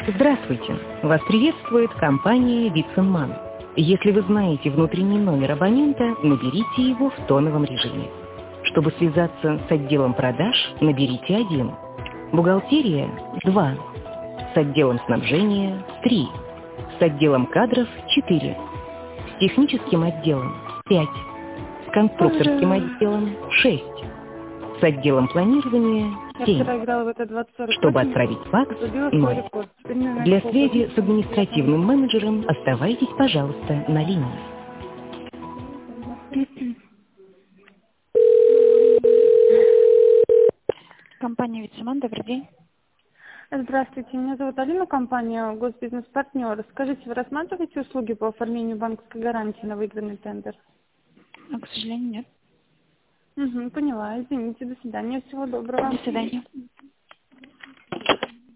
Здравствуйте! Вас приветствует компания Виценман. Если вы знаете внутренний номер абонента, наберите его в тоновом режиме. Чтобы связаться с отделом продаж, наберите 1. Бухгалтерия – 2. С отделом снабжения – 3. С отделом кадров – 4. С техническим отделом – 5. С конструкторским отделом – 6. С отделом планирования – 7. Чтобы отправить факс – 0. Для связи с административным менеджером оставайтесь, пожалуйста, на линии. Компания Вицеман, добрый день. Здравствуйте, меня зовут Алина, компания Госбизнес-партнер. Скажите, вы рассматриваете услуги по оформлению банковской гарантии на выигранный тендер? К сожалению, нет. Поняла, извините, до свидания, всего доброго. До свидания.